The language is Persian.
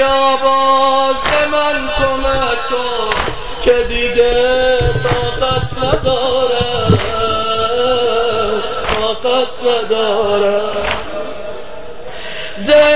بیا باز من کمک کن که دیگه طاقت ندارم، طاقت ندارم.